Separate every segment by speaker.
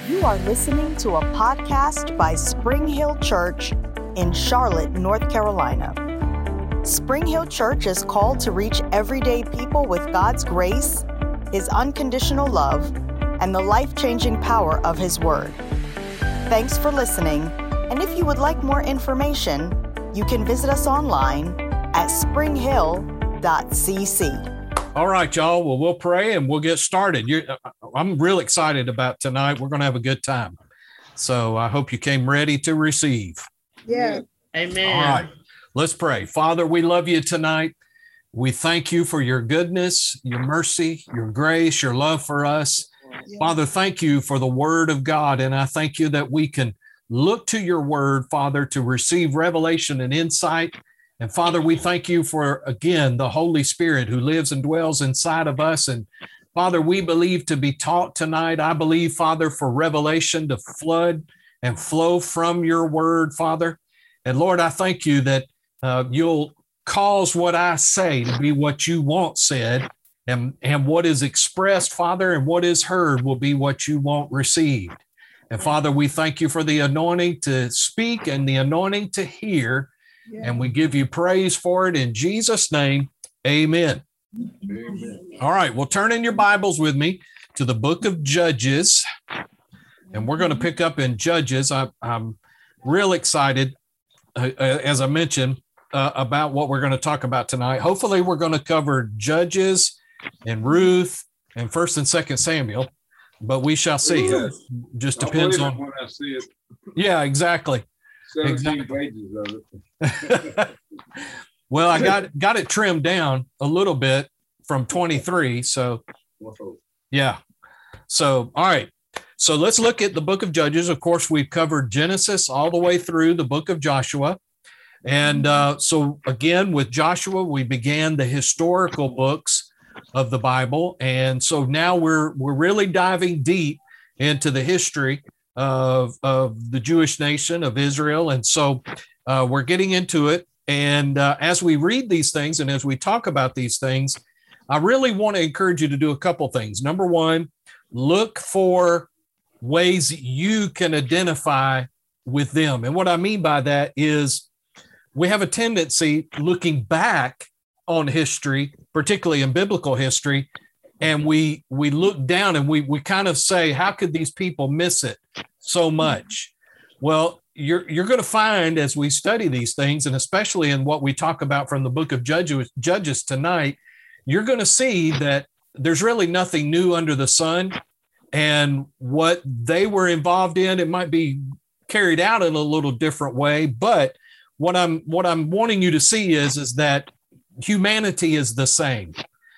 Speaker 1: You are listening to a podcast by Spring Hill Church in Charlotte, North Carolina. Spring Hill Church is called to reach everyday people with God's grace, His unconditional love, and the life-changing power of His Word. Thanks for listening, and if you would like more information, you can visit us online at springhill.cc.
Speaker 2: All right, y'all. Well, we'll pray and we'll get started. I'm real excited about tonight. We're going to have a good time. So I hope you came ready to receive.
Speaker 3: Yeah. Amen.
Speaker 2: All right. Let's pray. Father, we love you tonight. We thank you for your goodness, your mercy, your grace, your love for us. Yeah. Father, thank you for the word of God. And I thank you that we can look to your word, Father, to receive revelation and insight. And Father, we thank you for, again, the Holy Spirit who lives and dwells inside of us. And Father, we believe to be taught tonight. I believe, Father, for revelation to flood and flow from your word, Father. And Lord, I thank you that you'll cause what I say to be what you want said, and what is expressed, Father, and what is heard will be what you want received. And Father, we thank you for the anointing to speak and the anointing to hear. Yeah. And we give you praise for it in Jesus' name. Amen. Amen. All right. Well, turn in your Bibles with me to the book of Judges. And we're going to pick up in Judges. I'm real excited, as I mentioned, about what we're going to talk about tonight. Hopefully, we're going to cover Judges and Ruth and 1st and 2nd Samuel, but we shall see. It just depends on when I see it. Yeah, exactly. 17 pages of it. Well, I got it trimmed down a little bit from 23. So, yeah. So, all right. So let's look at the book of Judges. Of course, we've covered Genesis all the way through the book of Joshua. And so, again, with Joshua, we began the historical books of the Bible. And so now we're really diving deep into the history of the Jewish nation of Israel. And so we're getting into it. And as we read these things and as we talk about these things, I really want to encourage you to do a couple things. Number one, look for ways you can identify with them. And what I mean by that is we have a tendency looking back on history, particularly in biblical history, and we look down and we kind of say, how could these people miss it so much? Well, you're going to find as we study these things, and especially in what we talk about from the book of Judges tonight, you're going to see that there's really nothing new under the sun. And what they were involved in, it might be carried out in a little different way. But what I'm wanting you to see is that humanity is the same.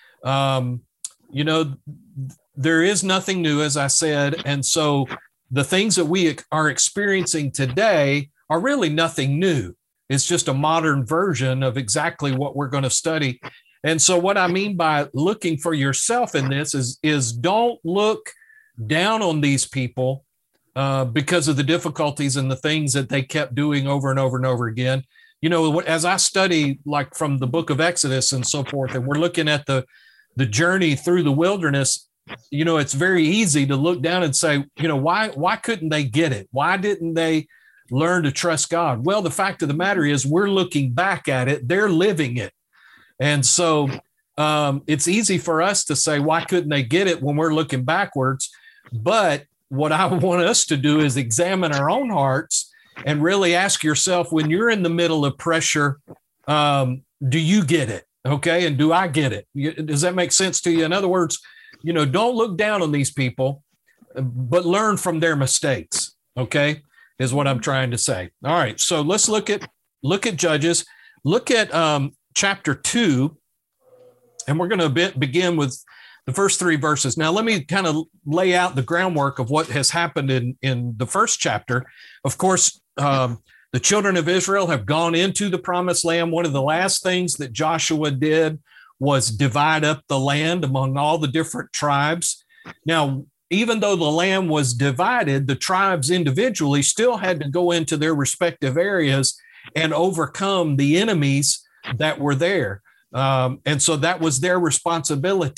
Speaker 2: There is nothing new, as I said. And so the things that we are experiencing today are really nothing new. It's just a modern version of exactly what we're going to study. And so what I mean by looking for yourself in this is don't look down on these people because of the difficulties and the things that they kept doing over and over and over again. You know, as I study like from the book of Exodus and so forth, and we're looking at the journey through the wilderness, you know, it's very easy to look down and say, you know, why couldn't they get it? Why didn't they learn to trust God? Well, the fact of the matter is we're looking back at it. They're living it. And so it's easy for us to say, why couldn't they get it when we're looking backwards? But what I want us to do is examine our own hearts and really ask yourself, when you're in the middle of pressure, do you get it? Okay. And do I get it? Does that make sense to you? In other words, you know, don't look down on these people, but learn from their mistakes. Okay. Is what I'm trying to say. All right. So let's look at Judges, look at chapter 2, and we're going to begin with the first 3 verses. Now, let me kind of lay out the groundwork of what has happened in the first chapter. Of course, the children of Israel have gone into the promised land. One of the last things that Joshua did was divide up the land among all the different tribes. Now, even though the land was divided, the tribes individually still had to go into their respective areas and overcome the enemies that were there. And so that was their responsibility.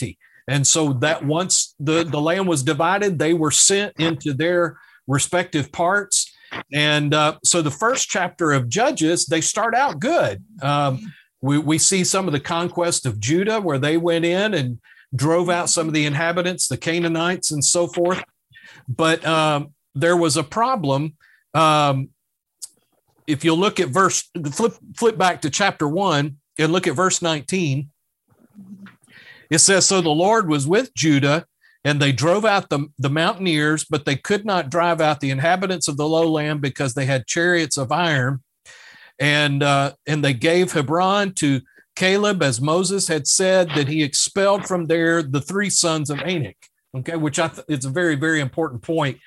Speaker 2: And so that once the land was divided, they were sent into their respective parts. And so the first chapter of Judges, they start out good. We see some of the conquest of Judah, where they went in and drove out some of the inhabitants, the Canaanites and so forth. But there was a problem. If you look at flip back to chapter 1 and look at verse 19, it says, so the Lord was with Judah, and they drove out the mountaineers, but they could not drive out the inhabitants of the lowland because they had chariots of iron. And they gave Hebron to Caleb, as Moses had said, that he expelled from there the 3 sons of Anak. Okay, which it's a very, very important point.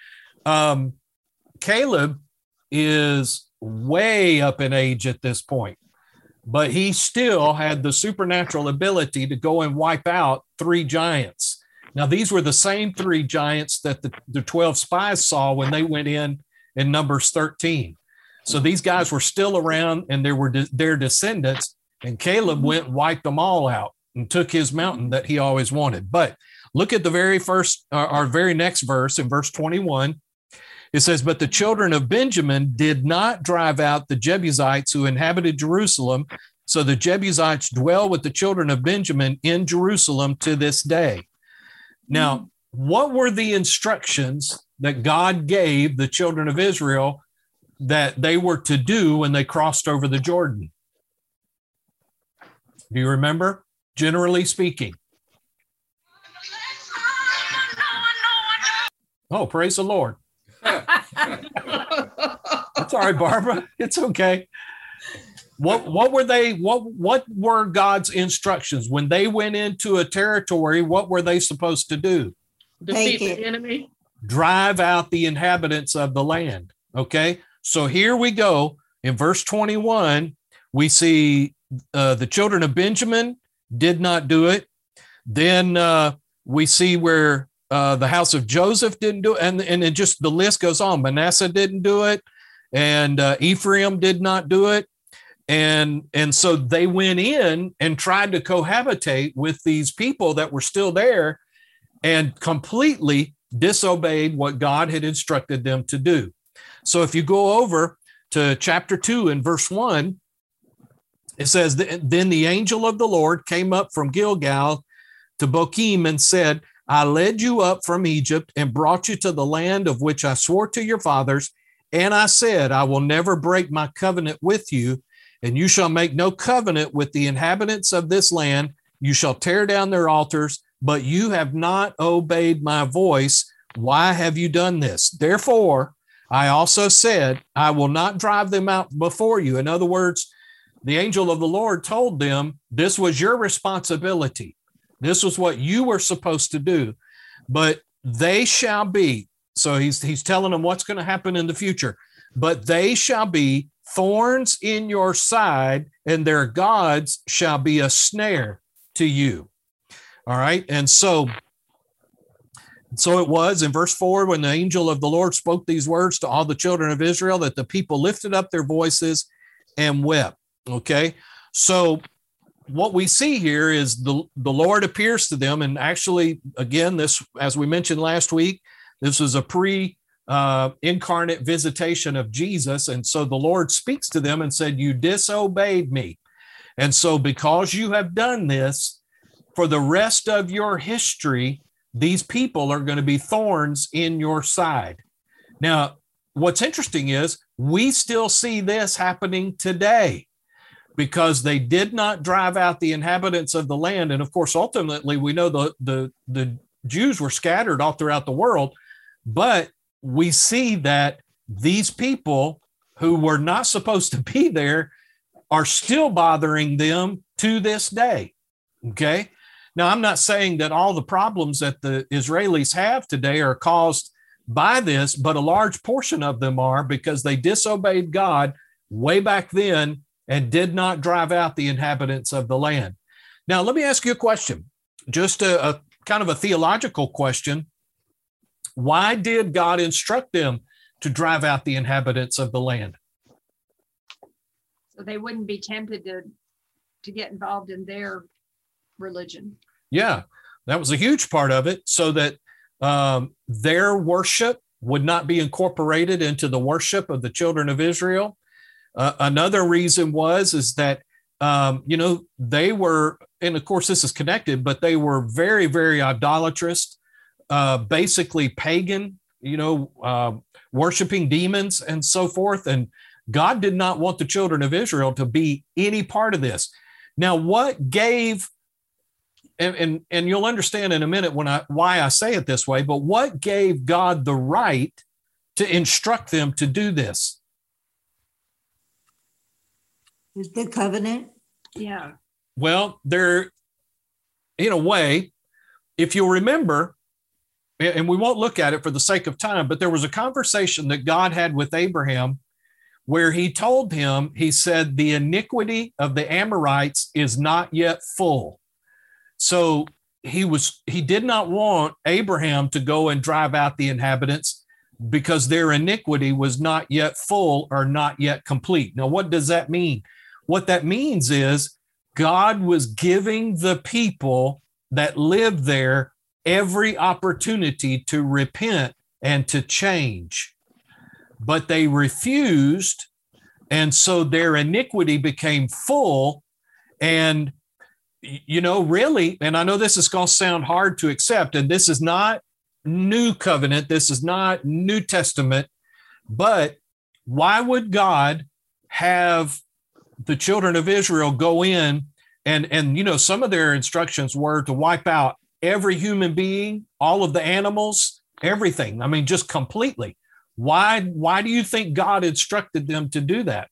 Speaker 2: Caleb is way up in age at this point, but he still had the supernatural ability to go and wipe out 3 giants. Now, these were the same 3 giants that the 12 spies saw when they went in Numbers 13. So these guys were still around, and there were their descendants, and Caleb went and wiped them all out and took his mountain that he always wanted. But look at the very first, our very next verse in verse 21. It says, but the children of Benjamin did not drive out the Jebusites who inhabited Jerusalem. So the Jebusites dwell with the children of Benjamin in Jerusalem to this day. Now, what were the instructions that God gave the children of Israel that they were to do when they crossed over the Jordan? Do you remember? Generally speaking. Oh, praise the Lord. That's all right, Barbara. It's okay. What were God's instructions when they went into a territory? What were they supposed to do?
Speaker 3: Defeat the enemy.
Speaker 2: Drive out the inhabitants of the land. Okay. So here we go. In verse 21, we see the children of Benjamin did not do it. Then we see where the house of Joseph didn't do it. And it just, the list goes on. Manasseh didn't do it. And Ephraim did not do it. And so they went in and tried to cohabitate with these people that were still there and completely disobeyed what God had instructed them to do. So if you go over to chapter 2 and verse 1, it says, then the angel of the Lord came up from Gilgal to Bochim and said, I led you up from Egypt and brought you to the land of which I swore to your fathers. And I said, I will never break my covenant with you, and you shall make no covenant with the inhabitants of this land. You shall tear down their altars, but you have not obeyed my voice. Why have you done this? Therefore, I also said, I will not drive them out before you. In other words, the angel of the Lord told them this was your responsibility. This was what you were supposed to do, but they shall be. So he's telling them what's going to happen in the future, but they shall be thorns in your side, and their gods shall be a snare to you. All right. And so it was in verse 4, when the angel of the Lord spoke these words to all the children of Israel, that the people lifted up their voices and wept. Okay. So what we see here is the Lord appears to them. And actually, again, this, as we mentioned last week, this was a incarnate visitation of Jesus. And so the Lord speaks to them and said, you disobeyed me. And so because you have done this, for the rest of your history, these people are going to be thorns in your side. Now, what's interesting is we still see this happening today, because they did not drive out the inhabitants of the land. And of course, ultimately, we know the Jews were scattered all throughout the world, but we see that these people who were not supposed to be there are still bothering them to this day. Okay. Now, I'm not saying that all the problems that the Israelis have today are caused by this, but a large portion of them are, because they disobeyed God way back then and did not drive out the inhabitants of the land. Now, let me ask you a question, just a kind of a theological question. Why did God instruct them to drive out the inhabitants of the land?
Speaker 4: So they wouldn't be tempted to get involved in their religion.
Speaker 2: Yeah. That was a huge part of it, so that their worship would not be incorporated into the worship of the children of Israel. Another reason is that, they were, and of course this is connected, but they were very, very idolatrous, basically pagan, worshiping demons and so forth. And God did not want the children of Israel to be any part of this. Now, what gave, and you'll understand in a minute why I say it this way, but what gave God the right to instruct them to do this?
Speaker 4: Is the covenant?
Speaker 3: Yeah.
Speaker 2: Well, in a way, if you'll remember, and we won't look at it for the sake of time, but there was a conversation that God had with Abraham where he told him, he said, the iniquity of the Amorites is not yet full. So he did not want Abraham to go and drive out the inhabitants because their iniquity was not yet full or not yet complete. Now, what does that mean? What that means is God was giving the people that lived there every opportunity to repent and to change, but they refused. And so their iniquity became full. And, really, and I know this is going to sound hard to accept, and this is not New Covenant, this is not New Testament, but why would God have the children of Israel go in and some of their instructions were to wipe out every human being, all of the animals, everything. I mean, just completely. Why do you think God instructed them to do that?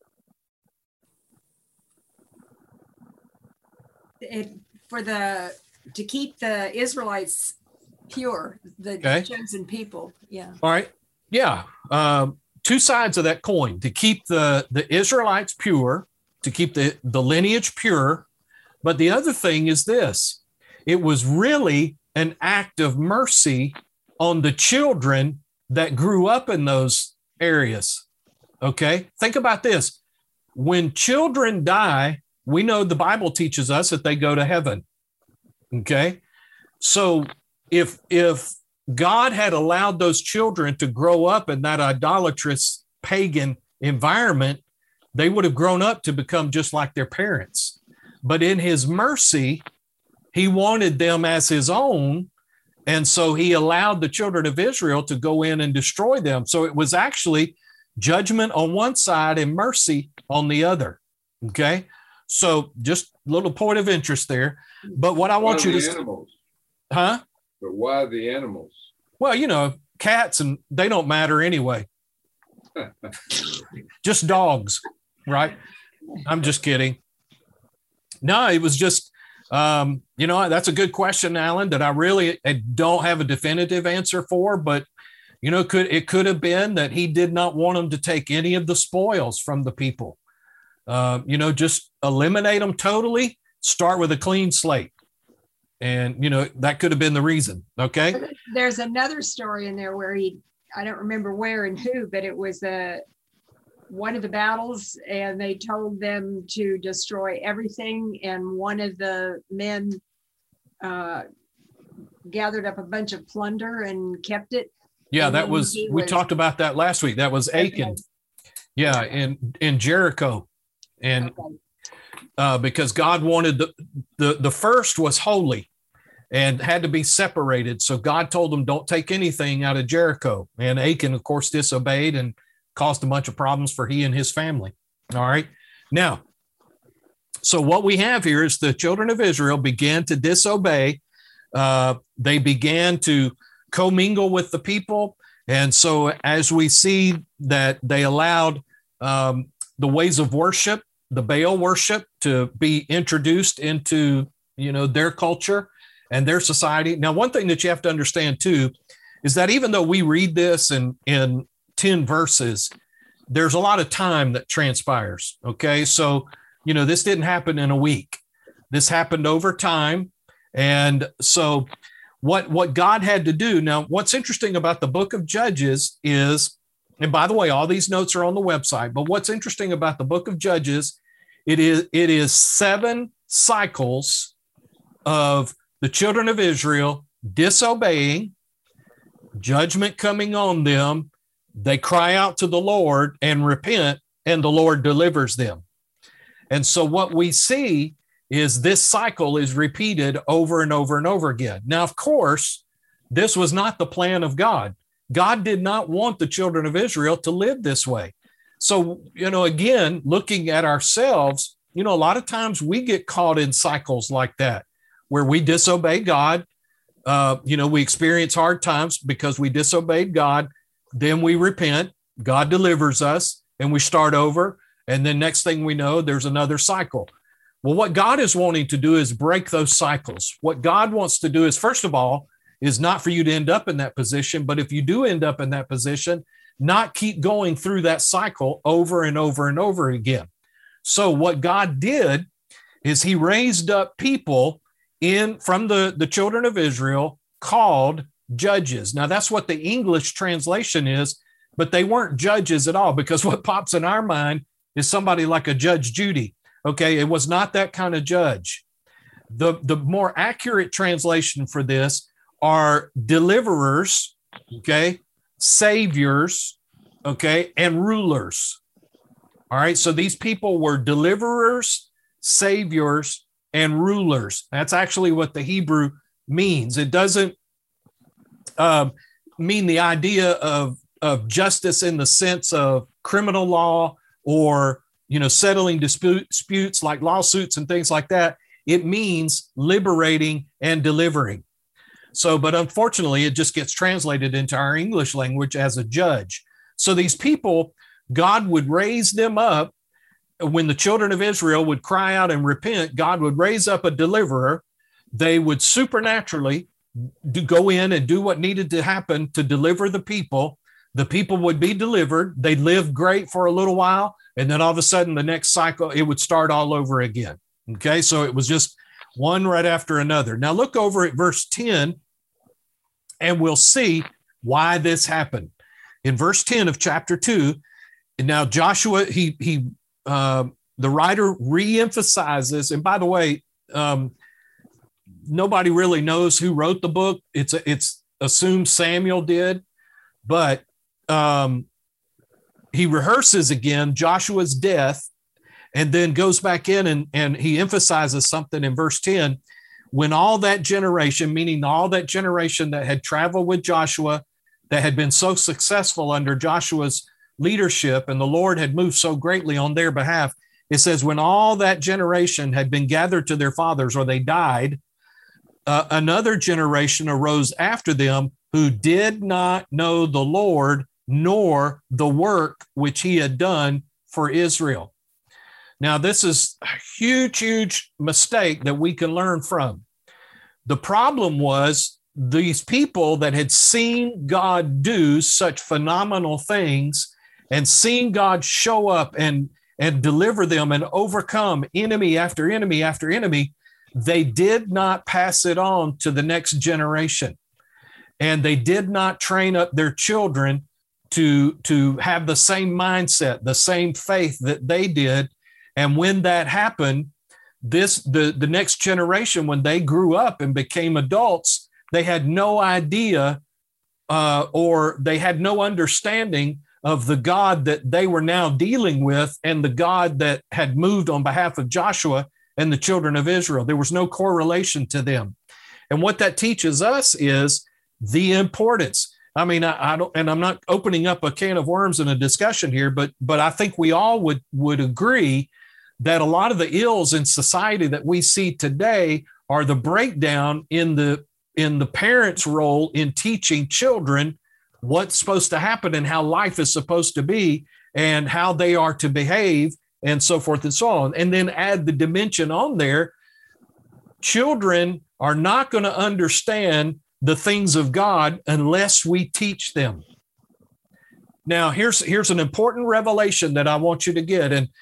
Speaker 5: To keep the Israelites pure, the chosen people. Yeah.
Speaker 2: All right. Yeah. Two sides of that coin: to keep the Israelites pure, to keep the lineage pure. But the other thing is this: it was really an act of mercy on the children that grew up in those areas. Okay. Think about this. When children die, we know the Bible teaches us that they go to heaven. Okay. So if God had allowed those children to grow up in that idolatrous pagan environment, they would have grown up to become just like their parents. But in his mercy, he wanted them as his own. And so he allowed the children of Israel to go in and destroy them. So it was actually judgment on one side and mercy on the other. Okay. So just a little point of interest there. But what I want you to...
Speaker 6: Animals?
Speaker 2: Huh?
Speaker 6: But why the animals?
Speaker 2: Well, cats, and they don't matter anyway. Just dogs, right? I'm just kidding. No, it was just, that's a good question, Alan, that I don't have a definitive answer for, but, it could have been that he did not want them to take any of the spoils from the people. Just eliminate them totally, start with a clean slate. And, that could have been the reason. Okay.
Speaker 5: There's another story in there where I don't remember where and who, but it was one of the battles, and they told them to destroy everything. And one of the men gathered up a bunch of plunder and kept it.
Speaker 2: Yeah, we talked about that last week. That was Achan. Okay. Yeah. In Jericho. And because God wanted the first was holy and had to be separated. So God told them, don't take anything out of Jericho. And Achan, of course, disobeyed and caused a bunch of problems for he and his family. All right. Now, so what we have here is the children of Israel began to disobey. They began to commingle with the people. And so as we see that they allowed the ways of worship, the Baal worship, to be introduced into, their culture and their society. Now, one thing that you have to understand too, is that even though we read this in 10 verses, there's a lot of time that transpires. Okay. So, this didn't happen in a week. This happened over time. And so what God had to do. Now, what's interesting about the book of Judges is, and by the way, all these notes are on the website, but what's interesting about the book of Judges, it is 7 cycles of the children of Israel disobeying, judgment coming on them. They cry out to the Lord and repent, and the Lord delivers them. And so what we see is this cycle is repeated over and over and over again. Now, of course, this was not the plan of God. God did not want the children of Israel to live this way. So, again, looking at ourselves, a lot of times we get caught in cycles like that, where we disobey God. We experience hard times because we disobeyed God. Then we repent, God delivers us, and we start over. And then next thing we know, there's another cycle. Well, what God is wanting to do is break those cycles. What God wants to do is, first of all, is not for you to end up in that position, but if you do end up in that position, not keep going through that cycle over and over and over again. So what God did is he raised up people from the children of Israel called judges. Now, that's what the English translation is, but they weren't judges at all, because what pops in our mind is somebody like a Judge Judy. Okay, it was not that kind of judge. The more accurate translation for this are deliverers, okay, saviors, okay, and rulers. All right, so these people were deliverers, saviors, and rulers. That's actually what the Hebrew means. It doesn't mean the idea of justice in the sense of criminal law or settling disputes like lawsuits and things like that. It means liberating and delivering. So, but unfortunately, it just gets translated into our English language as a judge. So these people, God would raise them up. When the children of Israel would cry out and repent, God would raise up a deliverer. They would supernaturally go in and do what needed to happen to deliver the people. The people would be delivered. They'd live great for a little while. And then all of a sudden, the next cycle, it would start all over again. Okay, so it was just one right after another. Now look over at verse 10, and we'll see why this happened. In verse 10 of chapter 2, and now Joshua, the writer reemphasizes, and by the way, nobody really knows who wrote the book. It's assumed Samuel did, but he rehearses again Joshua's death, and then goes back in and he emphasizes something in verse 10. When all that generation, meaning all that generation that had traveled with Joshua, that had been so successful under Joshua's leadership, and the Lord had moved so greatly on their behalf, it says, when all that generation had been gathered to their fathers, or they died, another generation arose after them who did not know the Lord, nor the work which he had done for Israel. Now, this is a huge, huge mistake that we can learn from. The problem was these people that had seen God do such phenomenal things and seen God show up and deliver them and overcome enemy after enemy after enemy, they did not pass it on to the next generation. And they did not train up their children to have the same mindset, the same faith that they did. And when that happened, the next generation, when they grew up and became adults, they had no idea or they had no understanding of the God that they were now dealing with and the God that had moved on behalf of Joshua and the children of Israel. There was no correlation to them. And what that teaches us is the importance. I mean, I don't, and I'm not opening up a can of worms in a discussion here, but I think we all would agree that a lot of the ills in society that we see today are the breakdown in the parents' role in teaching children what's supposed to happen and how life is supposed to be and how they are to behave and so forth and so on. And then add the dimension on there. Children are not going to understand the things of God unless we teach them. Now, here's an important revelation that I want you to get. And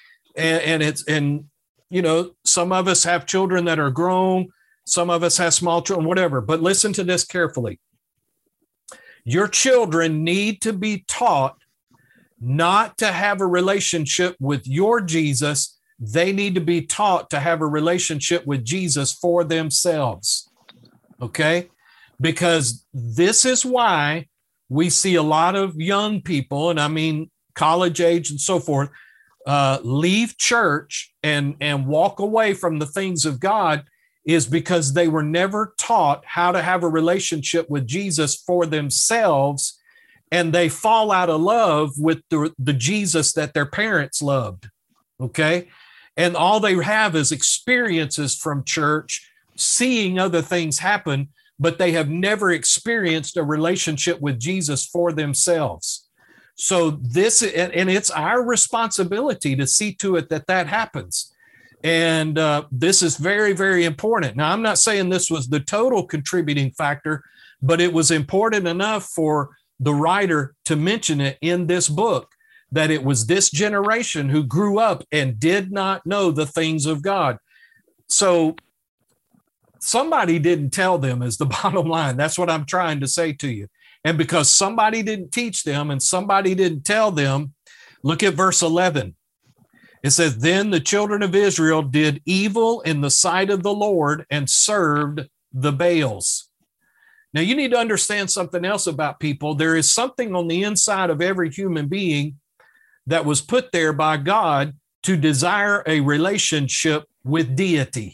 Speaker 2: some of us have children that are grown. Some of us have small children, whatever. But listen to this carefully. Your children need to be taught not to have a relationship with your Jesus. They need to be taught to have a relationship with Jesus for themselves. Okay? Because this is why we see a lot of young people, and I mean college age and so forth, leave church and walk away from the things of God, is because they were never taught how to have a relationship with Jesus for themselves, and they fall out of love with the Jesus that their parents loved. Okay? And all they have is experiences from church, seeing other things happen, but they have never experienced a relationship with Jesus for themselves. So this, and it's our responsibility to see to it that that happens. And this is very, very important. Now, I'm not saying this was the total contributing factor, but it was important enough for the writer to mention it in this book, that it was this generation who grew up and did not know the things of God. So somebody didn't tell them is the bottom line. That's what I'm trying to say to you. And because somebody didn't teach them and somebody didn't tell them, look at verse 11. It says, then the children of Israel did evil in the sight of the Lord and served the Baals. Now, you need to understand something else about people. There is something on the inside of every human being that was put there by God to desire a relationship with deity,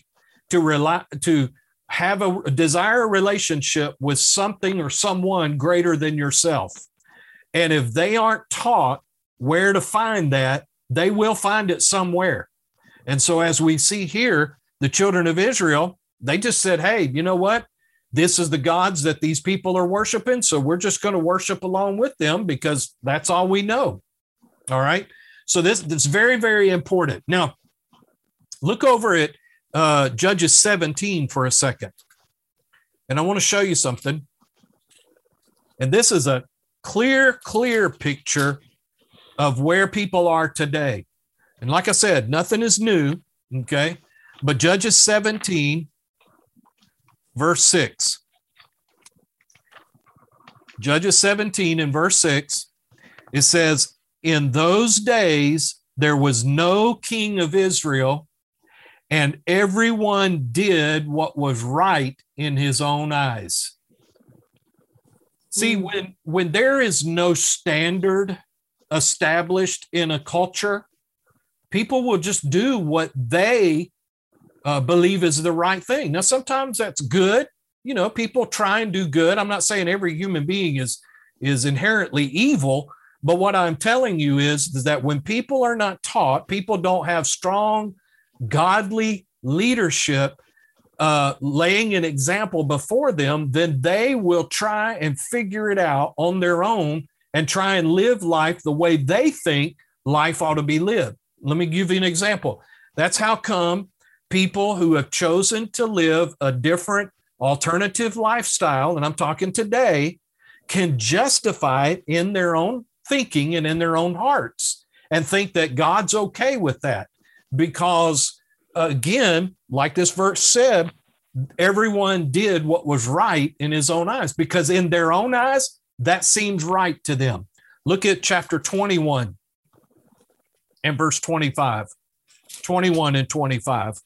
Speaker 2: to have a desire a relationship with something or someone greater than yourself. And if they aren't taught where to find that, they will find it somewhere. And so as we see here, the children of Israel, they just said, hey, you know what? This is the gods that these people are worshiping, so we're just going to worship along with them because that's all we know. All right? So this is very, very important. Now, look over at Judges 17 for a second. And I want to show you something. And this is a clear picture of where people are today. And like I said, nothing is new, okay? But Judges 17, verse 6. Judges 17 and verse 6, it says, in those days there was no king of Israel, and everyone did what was right in his own eyes. See, when there is no standard established in a culture, people will just do what they believe is the right thing. Now, sometimes that's good. You know, people try and do good. I'm not saying every human being is inherently evil, but what I'm telling you is that when people are not taught, people don't have strong, godly leadership laying an example before them, then they will try and figure it out on their own and try and live life the way they think life ought to be lived. Let me give you an example. That's how come people who have chosen to live a different alternative lifestyle, and I'm talking today, can justify it in their own thinking and in their own hearts and think that God's okay with that. Because again, like this verse said, everyone did what was right in his own eyes, because in their own eyes, that seems right to them. Look at chapter 21 and verse 25, 21 and 25.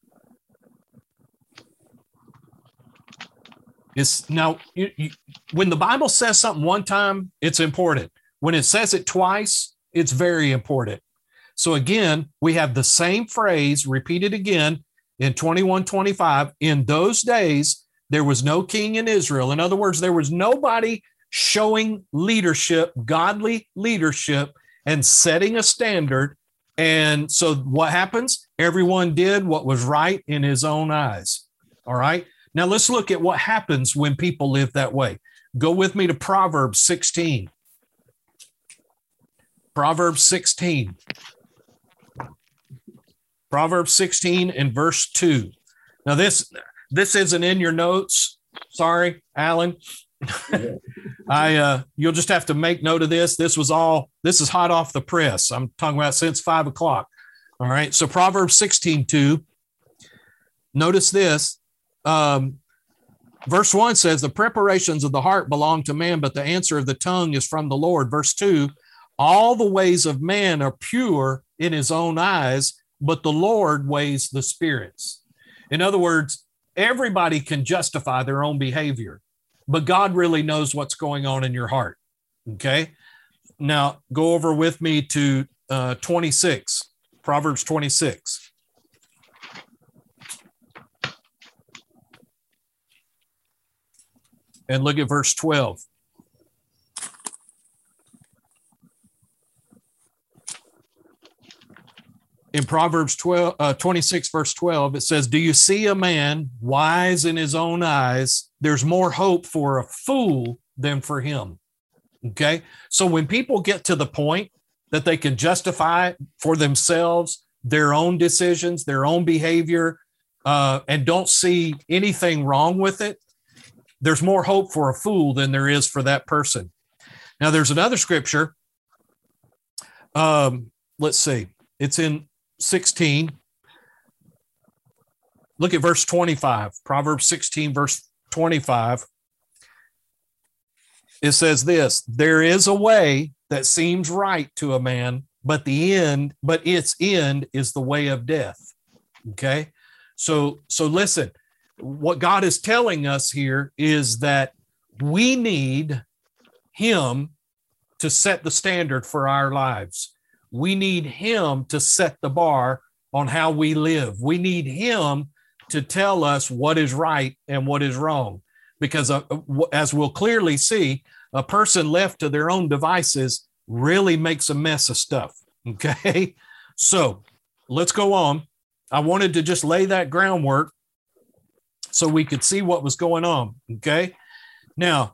Speaker 2: It's now, when the Bible says something one time, it's important. When it says it twice, it's very important. So again, we have the same phrase repeated again in 21:25. In those days, there was no king in Israel. In other words, there was nobody showing leadership, godly leadership, and setting a standard. And so what happens? Everyone did what was right in his own eyes. All right. Now let's look at what happens when people live that way. Go with me to Proverbs 16. Proverbs 16. Proverbs 16 and verse 2. Now this isn't in your notes. Sorry, Alan. You'll just have to make note of this. This is hot off the press. I'm talking about since 5 o'clock. All right. So Proverbs 16:2. Notice this. Verse 1 says, the preparations of the heart belong to man, but the answer of the tongue is from the Lord. Verse 2, all the ways of man are pure in his own eyes, but the Lord weighs the spirits. In other words, everybody can justify their own behavior, but God really knows what's going on in your heart. Okay. Now go over with me to 26, Proverbs 26. And look at verse 12. In Proverbs 26, verse 12, it says, do you see a man wise in his own eyes? There's more hope for a fool than for him. Okay. So when people get to the point that they can justify for themselves their own decisions, their own behavior, and don't see anything wrong with it, there's more hope for a fool than there is for that person. Now, there's another scripture. Let's see. It's in 16. Look at verse 25. Proverbs 16, verse 25. It says this: there is a way that seems right to a man, but its end is the way of death. Okay. So listen, what God is telling us here is that we need him to set the standard for our lives. We need him to set the bar on how we live. We need him to tell us what is right and what is wrong. Because as we'll clearly see, a person left to their own devices really makes a mess of stuff. Okay. So let's go on. I wanted to just lay that groundwork so we could see what was going on. Okay. Now,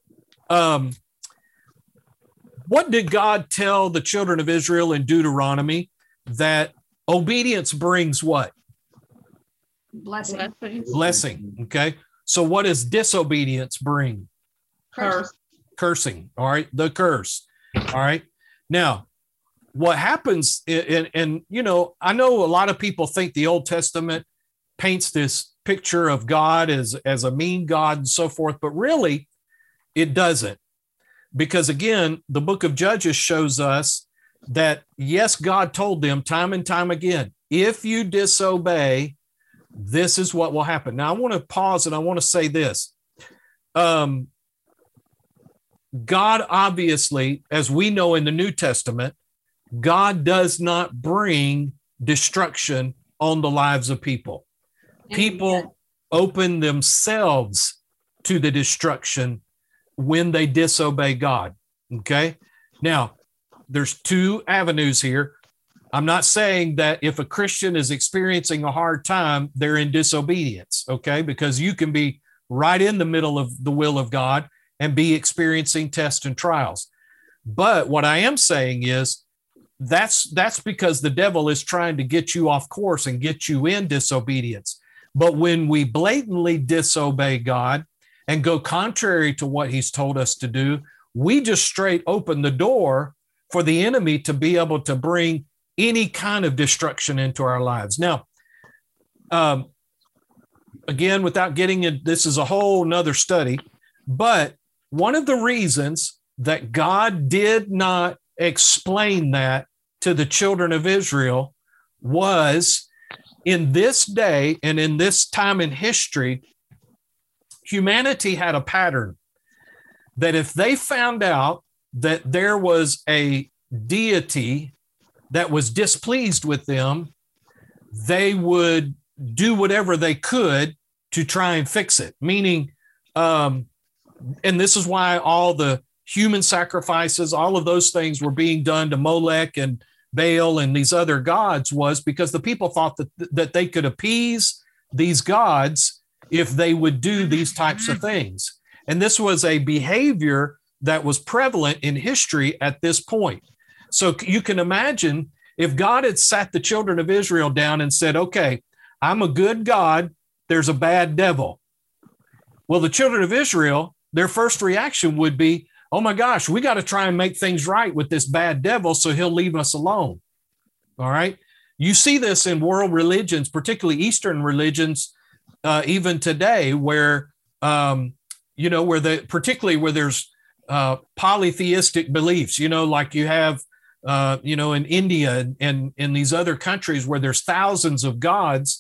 Speaker 2: what did God tell the children of Israel in Deuteronomy? That obedience brings what?
Speaker 5: Blessing.
Speaker 2: Blessing. Okay. So what does disobedience bring?
Speaker 3: Curse.
Speaker 2: Cursing. All right. The curse. All right. Now, what happens, and you know, I know a lot of people think the Old Testament paints this picture of God as a mean God and so forth, but really it doesn't. Because again, the book of Judges shows us that, yes, God told them time and time again, if you disobey, this is what will happen. Now, I want to pause and I want to say this. God, obviously, as we know in the New Testament, God does not bring destruction on the lives of people. People open themselves to the destruction when they disobey God. Okay. Now, there's two avenues here. I'm not saying that if a Christian is experiencing a hard time, they're in disobedience. Okay. Because you can be right in the middle of the will of God and be experiencing tests and trials. But what I am saying is that's because the devil is trying to get you off course and get you in disobedience. But when we blatantly disobey God and go contrary to what he's told us to do, we just straight open the door for the enemy to be able to bring any kind of destruction into our lives. Now, again, without getting in, this is a whole nother study, but one of the reasons that God did not explain that to the children of Israel was in this day and in this time in history, humanity had a pattern that if they found out that there was a deity that was displeased with them, they would do whatever they could to try and fix it. Meaning, and this is why all the human sacrifices, all of those things were being done to Molech and Baal and these other gods, was because the people thought that they could appease these gods if they would do these types of things. And this was a behavior that was prevalent in history at this point. So you can imagine if God had sat the children of Israel down and said, okay, I'm a good God, there's a bad devil. Well, the children of Israel, their first reaction would be, oh my gosh, we got to try and make things right with this bad devil so he'll leave us alone. All right. You see this in world religions, particularly Eastern religions, even today, where, particularly where there's polytheistic beliefs, like you have, in India and in these other countries where there's thousands of gods.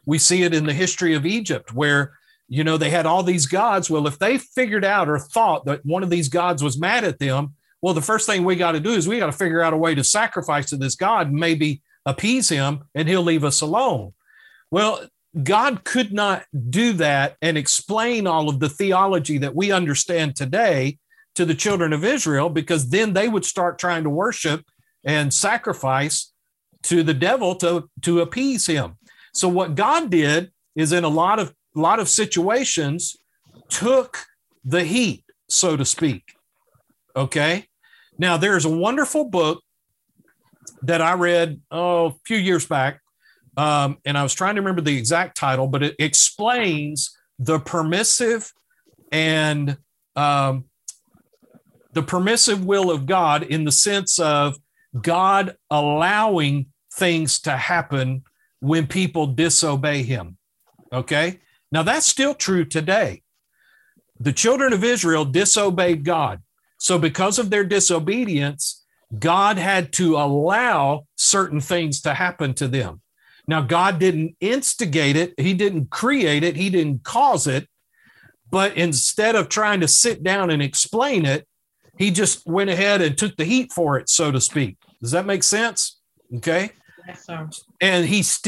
Speaker 2: We see it in the history of Egypt where, you know, they had all these gods. Well, if they figured out or thought that one of these gods was mad at them, well, the first thing we got to do is we got to figure out a way to sacrifice to this God and maybe appease him and he'll leave us alone. Well, God could not do that and explain all of the theology that we understand today to the children of Israel, because then they would start trying to worship and sacrifice to the devil to appease him. So what God did is in a lot of situations took the heat, so to speak. Okay. Now there's a wonderful book that I read a few years back. And I was trying to remember the exact title, but it explains the permissive and the permissive will of God in the sense of God allowing things to happen when people disobey him. Okay. Now that's still true today. The children of Israel disobeyed God. So because of their disobedience, God had to allow certain things to happen to them. Now, God didn't instigate it. He didn't create it. He didn't cause it. But instead of trying to sit down and explain it, he just went ahead and took the heat for it, so to speak. Does that make sense? Okay.
Speaker 3: Yes, sir.
Speaker 2: And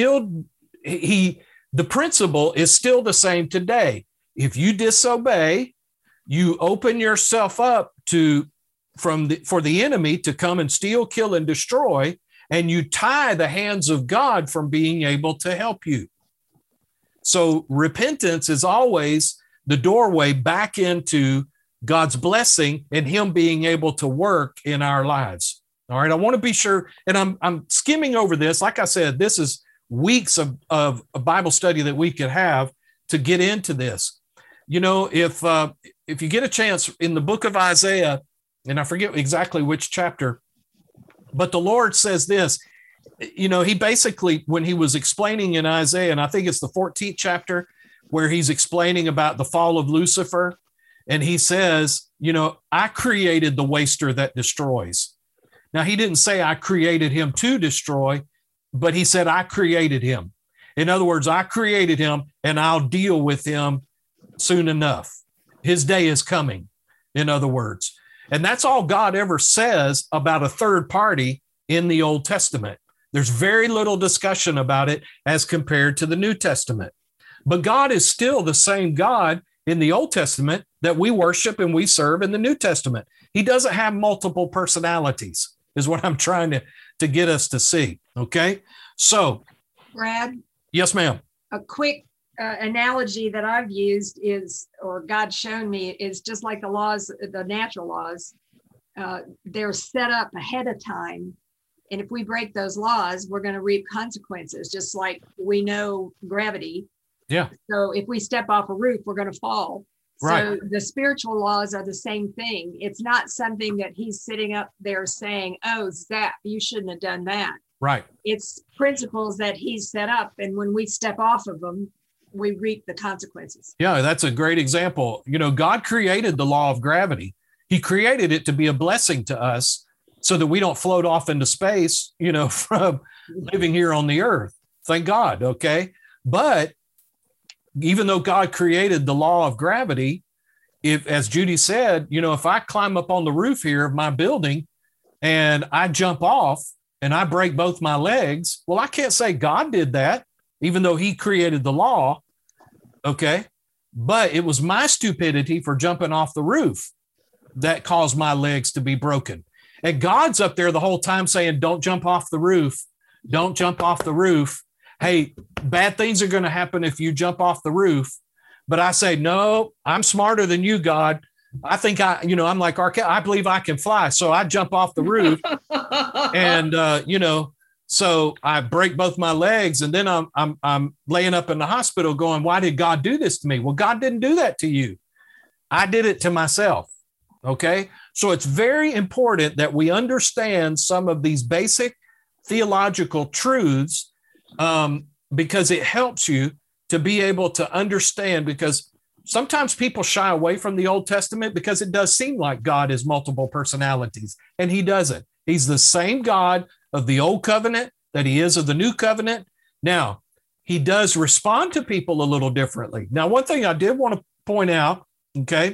Speaker 2: the principle is still the same today. If you disobey, you open yourself up for the enemy to come and steal, kill, and destroy, and you tie the hands of God from being able to help you. So repentance is always the doorway back into God's blessing and him being able to work in our lives. All right. I want to be sure, and I'm skimming over this. Like I said, this is weeks of a Bible study that we could have to get into this. You know, if you get a chance in the book of Isaiah, and I forget exactly which chapter, but the Lord says this, you know, he basically, when he was explaining in Isaiah, and I think it's the 14th chapter, where he's explaining about the fall of Lucifer. And he says, you know, I created the waster that destroys. Now, he didn't say I created him to destroy, but he said, I created him. In other words, I created him and I'll deal with him soon enough. His day is coming, in other words. And that's all God ever says about a third party in the Old Testament. There's very little discussion about it as compared to the New Testament. But God is still the same God in the Old Testament that we worship and we serve in the New Testament. He doesn't have multiple personalities, is what I'm trying to get us to see. Okay. So,
Speaker 5: Brad?
Speaker 2: Yes, ma'am.
Speaker 5: A quick analogy that I've used is, or God's shown me, is just like the laws, the natural laws. They're set up ahead of time. And if we break those laws, we're going to reap consequences, just like we know gravity.
Speaker 2: Yeah. So
Speaker 5: if we step off a roof, we're going to fall.
Speaker 2: Right.
Speaker 5: So the spiritual laws are the same thing. It's not something that he's sitting up there saying, oh, Zap, you shouldn't have done that.
Speaker 2: Right.
Speaker 5: It's principles that he's set up. And when we step off of them, we reap the consequences.
Speaker 2: Yeah, that's a great example. You know, God created the law of gravity. He created it to be a blessing to us so that we don't float off into space, you know, from living here on the earth. Thank God. Okay. But even though God created the law of gravity, if, as Judy said, you know, if I climb up on the roof here of my building and I jump off and I break both my legs, well, I can't say God did that, even though he created the law. Okay. But it was my stupidity for jumping off the roof that caused my legs to be broken. And God's up there the whole time saying, don't jump off the roof. Don't jump off the roof. Hey, bad things are going to happen if you jump off the roof. But I say, no, I'm smarter than you, God. I think I'm like, I believe I can fly. So I jump off the roof and, so I break both my legs and then I'm laying up in the hospital going, why did God do this to me? Well, God didn't do that to you. I did it to myself. Okay. So it's very important that we understand some of these basic theological truths, because it helps you to be able to understand, because sometimes people shy away from the Old Testament because it does seem like God is multiple personalities, and he doesn't. He's the same God of the Old Covenant that he is of the New Covenant. Now, he does respond to people a little differently. Now, one thing I did want to point out, okay,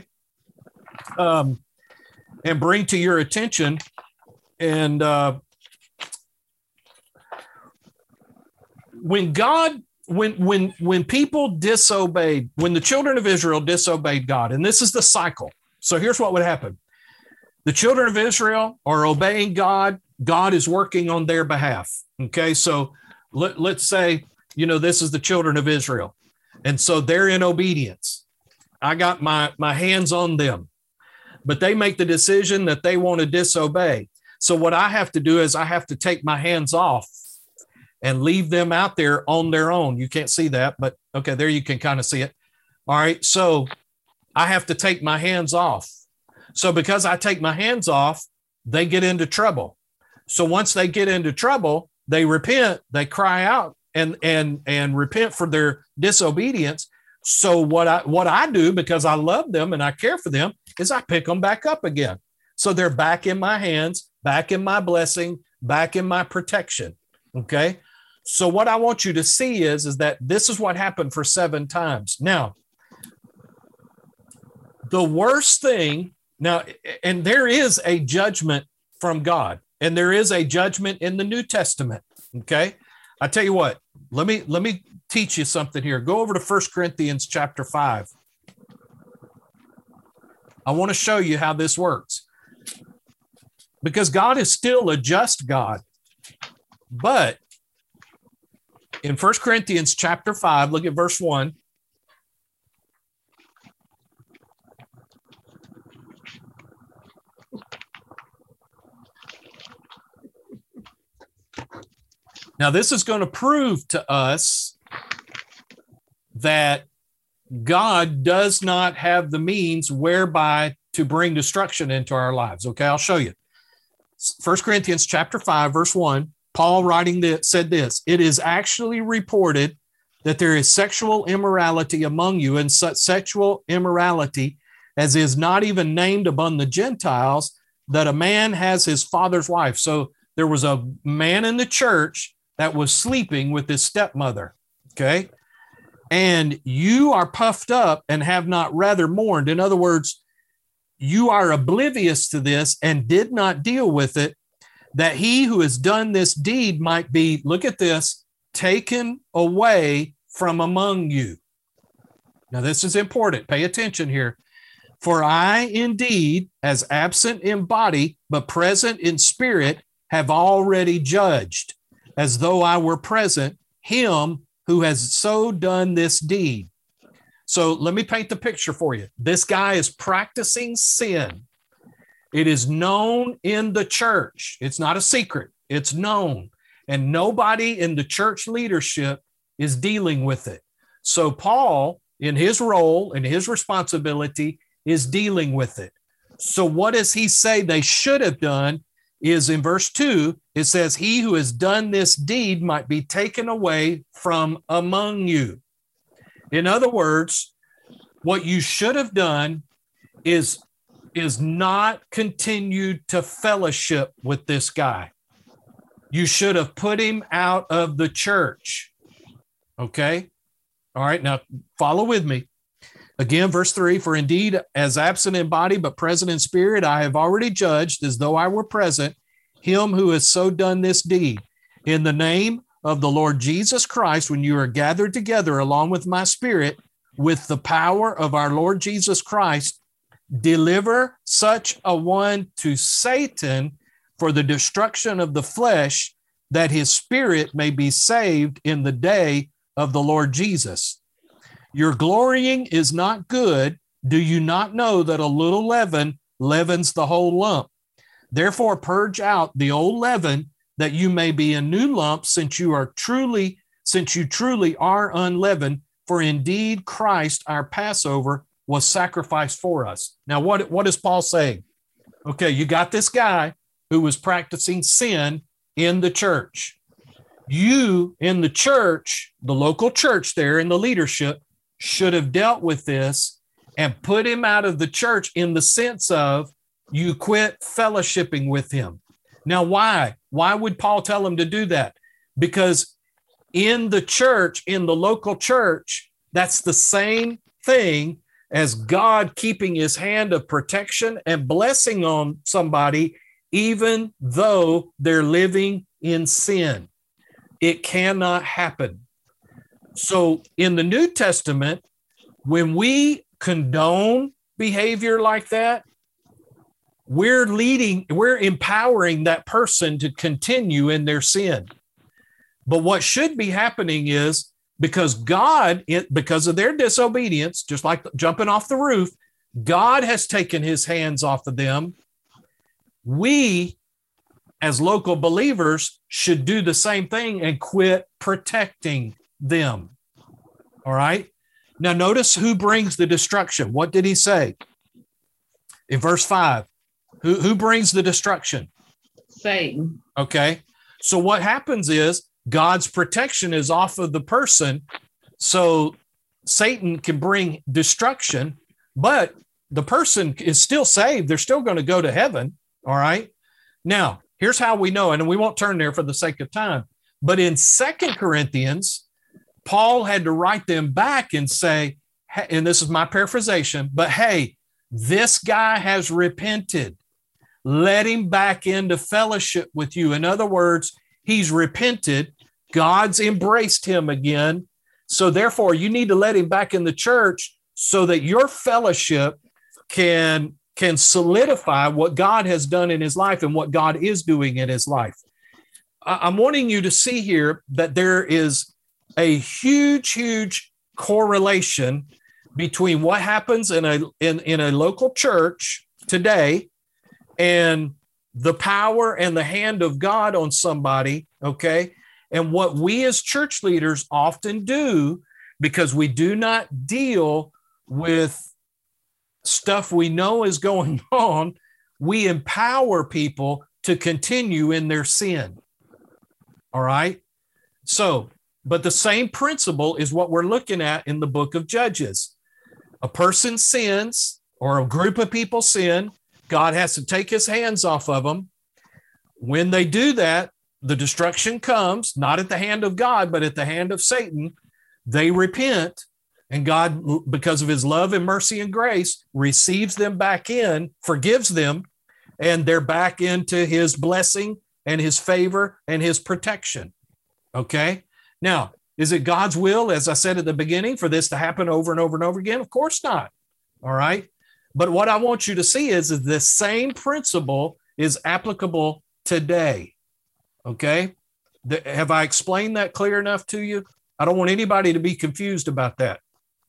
Speaker 2: and bring to your attention, and when people disobeyed, when the children of Israel disobeyed God, and this is the cycle. So here's what would happen. The children of Israel are obeying God. God is working on their behalf. Okay, so let's say, this is the children of Israel. And so they're in obedience. I got my hands on them, but they make the decision that they want to disobey. So what I have to do is I have to take my hands off and leave them out there on their own. You can't see that, but okay, there you can kind of see it. All right, so I have to take my hands off. So because I take my hands off, they get into trouble. So once they get into trouble, they repent, they cry out and repent for their disobedience. So what I do, because I love them and I care for them, is I pick them back up again. So they're back in my hands, back in my blessing, back in my protection. Okay. So what I want you to see is that this is what happened for 7 times. Now, the worst thing now, and there is a judgment from God, and there is a judgment in the New Testament. Okay. I tell you what, let me teach you something here. Go over to 1 Corinthians chapter 5. I want to show you how this works, because God is still a just God. But in 1 Corinthians chapter 5, look at verse 1. Now, this is going to prove to us that God does not have the means whereby to bring destruction into our lives. Okay, I'll show you. 1 Corinthians chapter 5, verse 1, Paul writing this said this: "It is actually reported that there is sexual immorality among you, and such sexual immorality as is not even named among the Gentiles, that a man has his father's wife." So there was a man in the church that was sleeping with his stepmother. Okay. And you are puffed up and have not rather mourned. In other words, you are oblivious to this and did not deal with it, that he who has done this deed might be, look at this, taken away from among you. Now, this is important. Pay attention here. "For I indeed, as absent in body, but present in spirit, have already judged, as though I were present, him who has so done this deed." So let me paint the picture for you. This guy is practicing sin. It is known in the church. It's not a secret. It's known. And nobody in the church leadership is dealing with it. So Paul, in his role and his responsibility, is dealing with it. So what does he say they should have done? Is in verse 2, it says, "He who has done this deed might be taken away from among you." In other words, what you should have done is not continued to fellowship with this guy. You should have put him out of the church. Okay? All right, now follow with me. Again, verse 3, "For indeed, as absent in body, but present in spirit, I have already judged, as though I were present, him who has so done this deed. In the name of the Lord Jesus Christ, when you are gathered together along with my spirit, with the power of our Lord Jesus Christ, deliver such a one to Satan for the destruction of the flesh, that his spirit may be saved in the day of the Lord Jesus. Your glorying is not good. Do you not know that a little leaven leavens the whole lump? Therefore, purge out the old leaven, that you may be a new lump, since you truly are unleavened. For indeed, Christ, our Passover, was sacrificed for us." Now, what is Paul saying? Okay, you got this guy who was practicing sin in the church. You in the church, the local church there in the leadership, should have dealt with this and put him out of the church, in the sense of you quit fellowshipping with him. Now, why? Why would Paul tell him to do that? Because in the church, in the local church, that's the same thing as God keeping his hand of protection and blessing on somebody, even though they're living in sin. It cannot happen. So in the New Testament, when we condone behavior like that, we're empowering that person to continue in their sin. But what should be happening is, because of their disobedience, just like jumping off the roof, God has taken his hands off of them. We, as local believers, should do the same thing and quit protecting them. All right? Now notice who brings the destruction. What did he say? In verse 5, who brings the destruction?
Speaker 3: Satan.
Speaker 2: Okay. So what happens is God's protection is off of the person, so Satan can bring destruction, but the person is still saved. They're still going to go to heaven. All right. Now, here's how we know, and we won't turn there for the sake of time, but in 2 Corinthians, Paul had to write them back and say, and this is my paraphrasation, but hey, this guy has repented. Let him back into fellowship with you. In other words, he's repented. God's embraced him again. So therefore, you need to let him back in the church so that your fellowship can solidify what God has done in his life and what God is doing in his life. I'm wanting you to see here that there is a huge correlation between what happens in a local church today and the power and the hand of God on somebody, okay? And what we as church leaders often do, because we do not deal with stuff we know is going on, we empower people to continue in their sin. All right? So, but the same principle is what we're looking at in the book of Judges. A person sins, or a group of people sin, God has to take his hands off of them. When they do that, the destruction comes, not at the hand of God, but at the hand of Satan. They repent, and God, because of his love and mercy and grace, receives them back in, forgives them, and they're back into his blessing and his favor and his protection. Okay? Now, is it God's will, as I said at the beginning, for this to happen over and over and over again? Of course not. All right? But what I want you to see is that the same principle is applicable today. Okay? Have I explained that clear enough to you? I don't want anybody to be confused about that.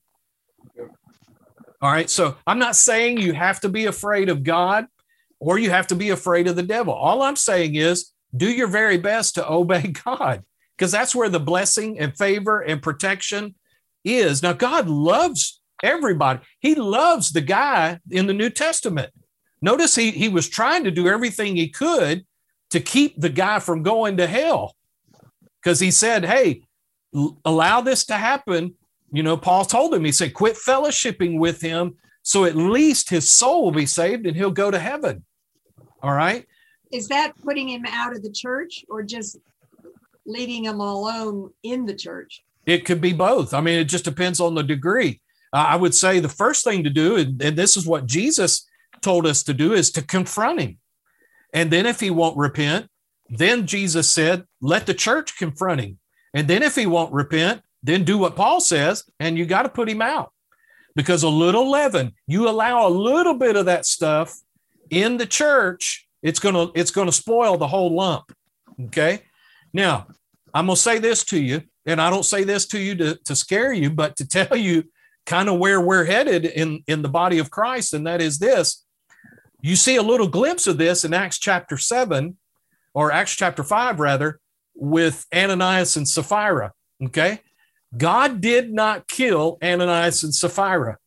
Speaker 2: All right. So I'm not saying you have to be afraid of God or you have to be afraid of the devil. All I'm saying is do your very best to obey God, because that's where the blessing and favor and protection is. Now, God loves everybody. He loves the guy in the New Testament. Notice he was trying to do everything he could to keep the guy from going to hell, because he said, hey, allow this to happen. You know, Paul told him, he said, quit fellowshipping with him so at least his soul will be saved and he'll go to heaven. All right.
Speaker 5: Is that putting him out of the church or just leaving him alone in the church?
Speaker 2: It could be both. I mean, it just depends on the degree. I would say the first thing to do, and this is what Jesus told us to do, is to confront him. And then if he won't repent, then Jesus said, let the church confront him. And then if he won't repent, then do what Paul says, and you got to put him out. Because a little leaven, you allow a little bit of that stuff in the church, it's going to spoil the whole lump. Okay? Now, I'm going to say this to you, and I don't say this to you to scare you, but to tell you kind of where we're headed in the body of Christ, and that is this. You see a little glimpse of this in Acts chapter 7, or Acts chapter 5, rather, with Ananias and Sapphira. Okay? God did not kill Ananias and Sapphira.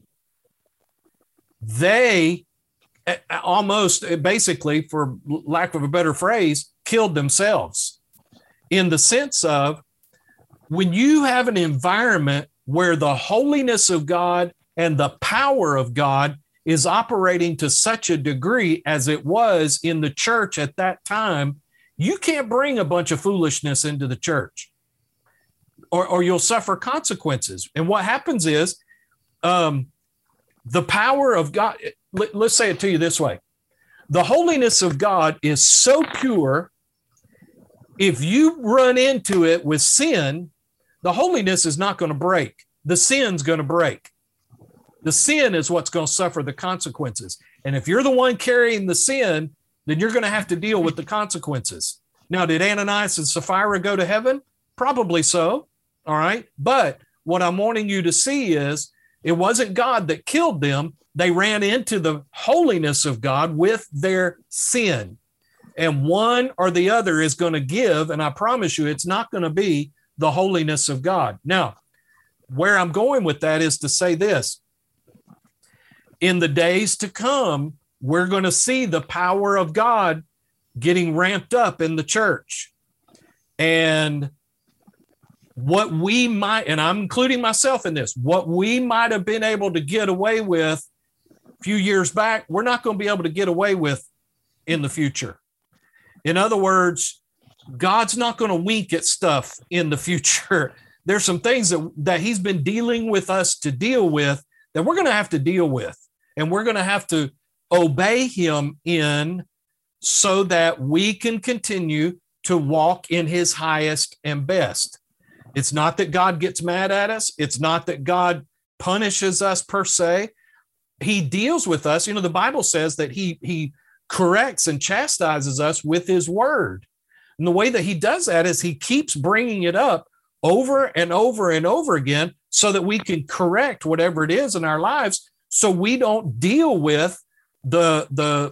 Speaker 2: They almost, basically, for lack of a better phrase, killed themselves, in the sense of when you have an environment where the holiness of God and the power of God is operating to such a degree as it was in the church at that time, you can't bring a bunch of foolishness into the church. or you'll suffer consequences. And what happens is the power of God, let's say it to you this way. The holiness of God is so pure. If you run into it with sin, the holiness is not going to break. The sin's going to break. The sin is what's going to suffer the consequences. And if you're the one carrying the sin, then you're going to have to deal with the consequences. Now, did Ananias and Sapphira go to heaven? Probably so. All right. But what I'm wanting you to see is it wasn't God that killed them. They ran into the holiness of God with their sin. And one or the other is going to give. And I promise you, it's not going to be the holiness of God. Now, where I'm going with that is to say this. In the days to come, we're going to see the power of God getting ramped up in the church. And what we might, and I'm including myself in this, what we might have been able to get away with a few years back, we're not going to be able to get away with in the future. In other words, God's not going to wink at stuff in the future. There's some things that he's been dealing with us to deal with that we're going to have to deal with. And we're going to have to obey him in so that we can continue to walk in his highest and best. It's not that God gets mad at us. It's not that God punishes us per se. He deals with us. You know, the Bible says that he corrects and chastises us with his word. And the way that he does that is he keeps bringing it up over and over and over again so that we can correct whatever it is in our lives so we don't deal with the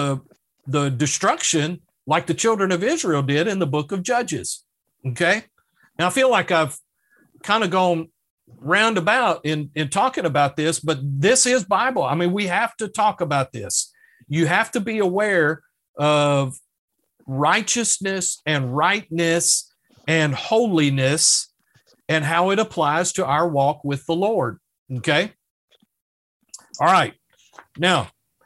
Speaker 2: destruction like the children of Israel did in the book of Judges. Okay? Now, I feel like I've kind of gone roundabout in talking about this, but this is Bible. I mean, we have to talk about this. You have to be aware of righteousness and rightness and holiness and how it applies to our walk with the Lord. Okay? All right. Now,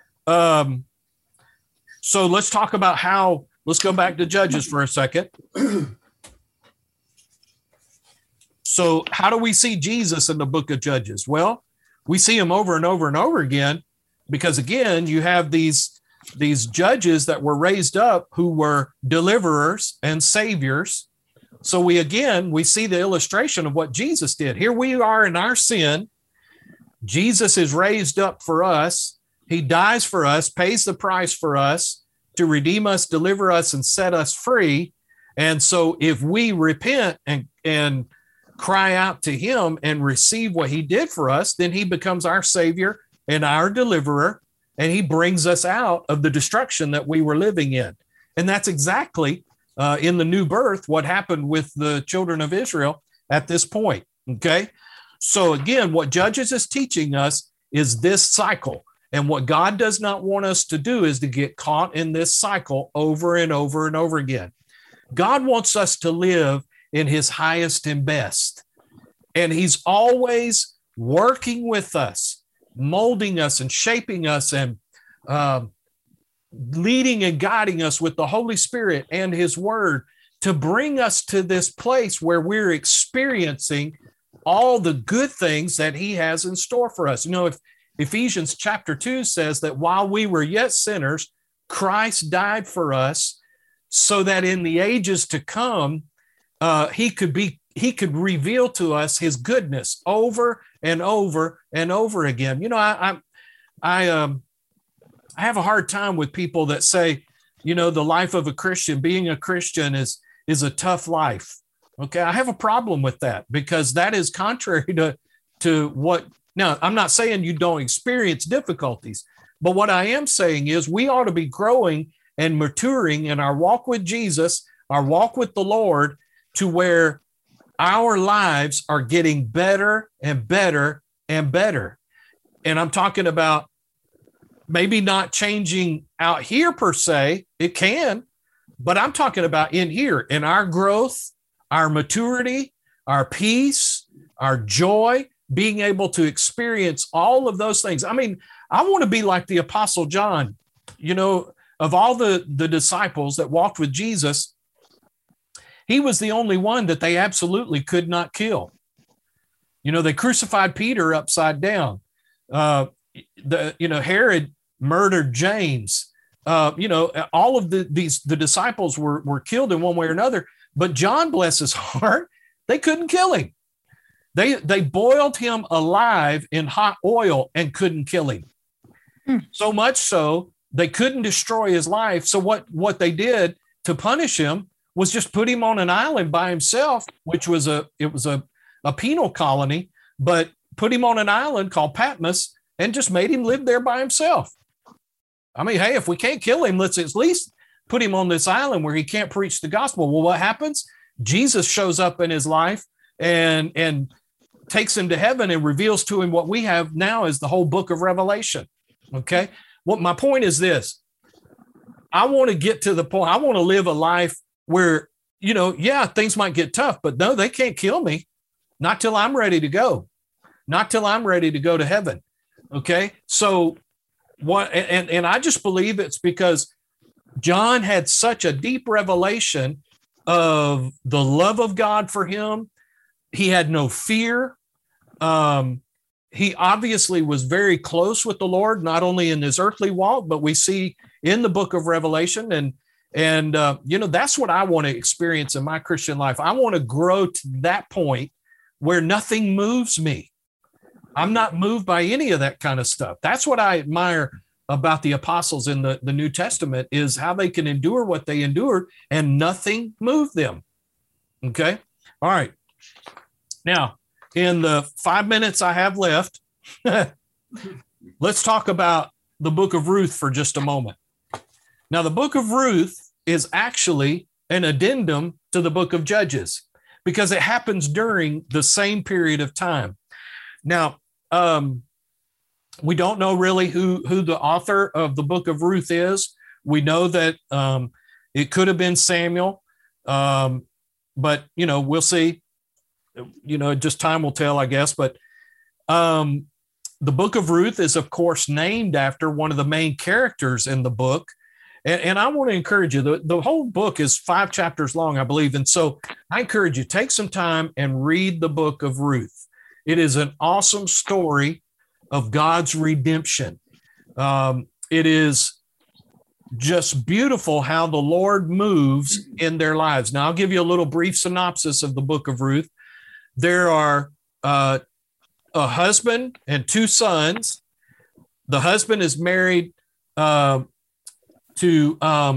Speaker 2: so let's talk about let's go back to Judges for a second. So how do we see Jesus in the book of Judges? Well, we see him over and over and over again because, again, you have these judges that were raised up who were deliverers and saviors. So we see the illustration of what Jesus did. Here we are in our sin. Jesus is raised up for us. He dies for us, pays the price for us to redeem us, deliver us, and set us free. And so if we repent and cry out to him and receive what he did for us, then he becomes our savior and our deliverer, and he brings us out of the destruction that we were living in. And that's exactly in the new birth what happened with the children of Israel at this point. Okay? So again, what Judges is teaching us is this cycle. And what God does not want us to do is to get caught in this cycle over and over and over again. God wants us to live in his highest and best. And he's always working with us, molding us and shaping us and leading and guiding us with the Holy Spirit and his word to bring us to this place where we're experiencing all the good things that he has in store for us. You know, if Ephesians chapter 2 says that while we were yet sinners, Christ died for us so that in the ages to come, he could reveal to us his goodness over and over and over again. You know, I have a hard time with people that say, you know, the life of a Christian, being a Christian is a tough life. Okay, I have a problem with that because that is contrary to what. Now, I'm not saying you don't experience difficulties, but what I am saying is we ought to be growing and maturing in our walk with Jesus, our walk with the Lord, to where our lives are getting better and better and better. And I'm talking about maybe not changing out here per se. It can, but I'm talking about in here, in our growth, our maturity, our peace, our joy, being able to experience all of those things. I mean, I want to be like the Apostle John. You know, of all the disciples that walked with Jesus, He was the only one that they absolutely could not kill. They crucified Peter upside down. Herod murdered James. All of the disciples were killed in one way or another. But John, bless his heart, they couldn't kill him. They boiled him alive in hot oil and couldn't kill him. So much so they couldn't destroy his life. So what they did to punish him was just put him on an island by himself, which was a penal colony, but put him on an island called Patmos and just made him live there by himself. I mean, hey, if we can't kill him, let's at least put him on this island where he can't preach the gospel. Well, what happens? Jesus shows up in his life and takes him to heaven and reveals to him what we have now as the whole book of Revelation. Okay. Well, my point is this. I want to get to the point. I want to live a life where, things might get tough, but no, they can't kill me. Not till I'm ready to go. Not till I'm ready to go to heaven. Okay. So and I just believe it's because John had such a deep revelation of the love of God for him. He had no fear. He obviously was very close with the Lord, not only in his earthly walk, but we see in the book of Revelation. And that's what I want to experience in my Christian life. I want to grow to that point where nothing moves me. I'm not moved by any of that kind of stuff. That's what I admire about the apostles in the New Testament, is how they can endure what they endured and nothing moved them. Okay. All right. Now, in the 5 minutes I have left, let's talk about the book of Ruth for just a moment. Now, the book of Ruth is actually an addendum to the book of Judges because it happens during the same period of time. Now, we don't know really who the author of the book of Ruth is. We know that it could have been Samuel, but, we'll see. Just time will tell, I guess. But the book of Ruth is, of course, named after one of the main characters in the book. And I want to encourage you, the whole book is 5 chapters long, I believe. And so I encourage you, take some time and read the book of Ruth. It is an awesome story of God's redemption. It is just beautiful how the Lord moves in their lives. Now, I'll give you a little brief synopsis of the book of Ruth. There are a husband and 2 sons. The husband is married to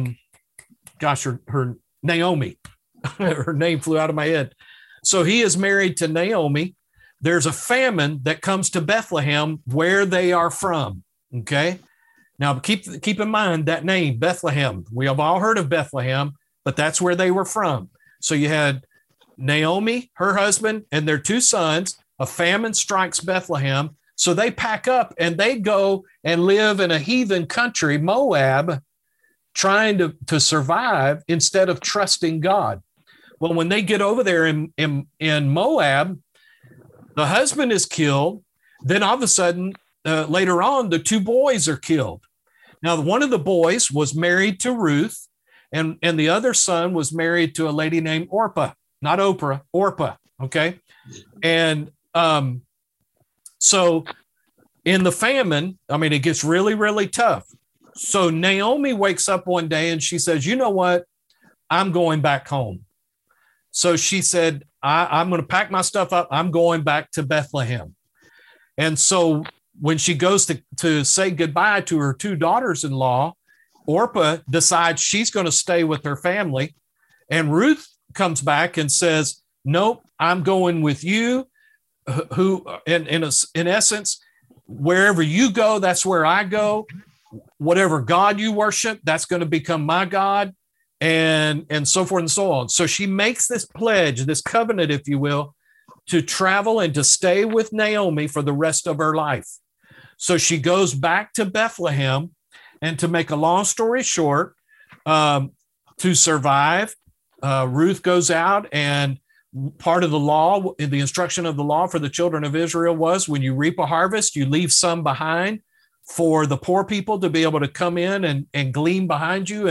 Speaker 2: her Naomi. Her name flew out of my head. So he is married to Naomi. There's a famine that comes to Bethlehem where they are from. Okay. Now keep in mind that name, Bethlehem. We have all heard of Bethlehem, but that's where they were from. So you had Naomi, her husband, and their 2 sons. A famine strikes Bethlehem. So they pack up and they go and live in a heathen country, Moab, trying to survive instead of trusting God. Well, when they get over there in Moab, the husband is killed. Then all of a sudden, later on, the 2 boys are killed. Now, one of the boys was married to Ruth, and the other son was married to a lady named Orpah, not Oprah, Orpah. Okay. And so in the famine, it gets really, really tough. So Naomi wakes up one day and she says, you know what? I'm going back home. So she said, I'm going to pack my stuff up. I'm going back to Bethlehem. And so when she goes to say goodbye to her 2 daughters-in-law, Orpah decides she's going to stay with her family. And Ruth comes back and says, nope, I'm going with you. Who, in essence, wherever you go, that's where I go. Whatever God you worship, that's going to become my God, and so forth and so on. So she makes this pledge, this covenant, if you will, to travel and to stay with Naomi for the rest of her life. So she goes back to Bethlehem, and to make a long story short, to survive, Ruth goes out, and part of the law, the instruction of the law for the children of Israel was when you reap a harvest, you leave some behind for the poor people to be able to come in and glean behind you. And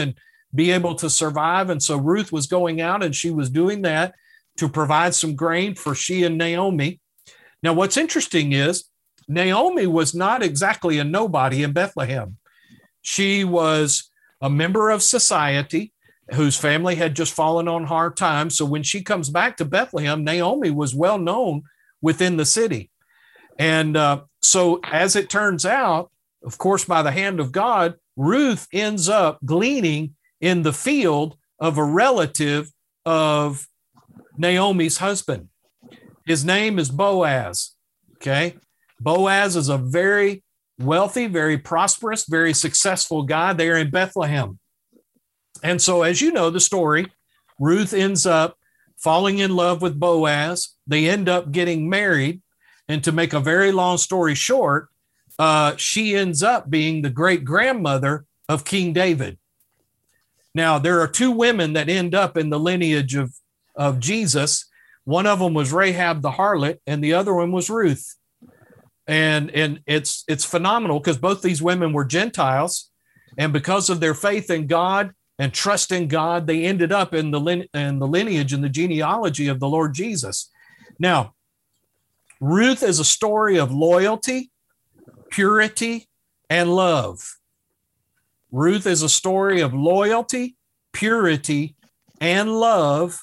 Speaker 2: be able to survive. And so Ruth was going out and she was doing that to provide some grain for she and Naomi. Now, what's interesting is Naomi was not exactly a nobody in Bethlehem. She was a member of society whose family had just fallen on hard times. So when she comes back to Bethlehem, Naomi was well known within the city. And so as it turns out, of course, by the hand of God, Ruth ends up gleaning in the field of a relative of Naomi's husband. His name is Boaz. Okay. Boaz is a very wealthy, very prosperous, very successful guy there in Bethlehem. And so, as you know the story, Ruth ends up falling in love with Boaz. They end up getting married. And to make a very long story short, she ends up being the great-grandmother of King David. Now, there are two women that end up in the lineage of Jesus. One of them was Rahab the harlot, and the other one was Ruth. And it's phenomenal because both these women were Gentiles, and because of their faith in God and trust in God, they ended up in the lineage and the genealogy of the Lord Jesus. Now, Ruth is a story of loyalty, purity, and love. Ruth is a story of loyalty, purity, and love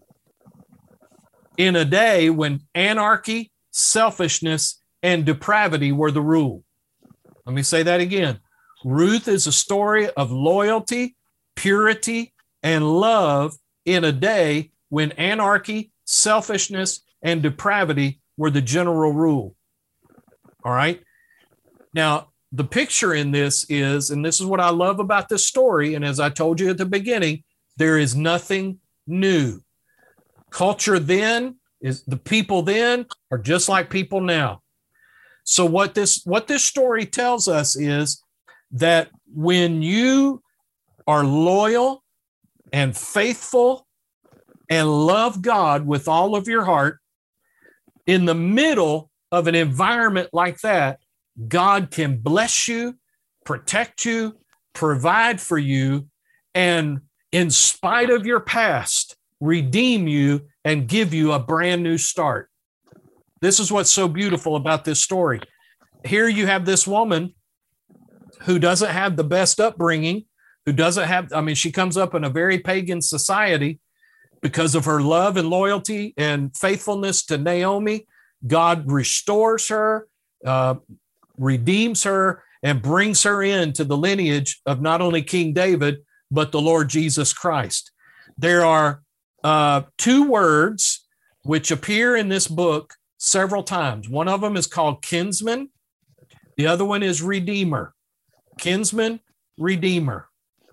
Speaker 2: in a day when anarchy, selfishness, and depravity were the rule. Let me say that again. Ruth is a story of loyalty, purity, and love in a day when anarchy, selfishness, and depravity were the general rule. All right. Now, the picture in this is, and this is what I love about this story, and as I told you at the beginning, there is nothing new. Culture then is the people then are just like people now. So what this story tells us is that when you are loyal and faithful and love God with all of your heart, in the middle of an environment like that, God can bless you, protect you, provide for you, and in spite of your past, redeem you and give you a brand new start. This is what's so beautiful about this story. Here you have this woman who doesn't have the best upbringing, who doesn't have, she comes up in a very pagan society. Because of her love and loyalty and faithfulness to Naomi, God restores her, redeems her, and brings her into the lineage of not only King David, but the Lord Jesus Christ. There are two words which appear in this book several times. One of them is called kinsman. The other one is redeemer. Kinsman, redeemer.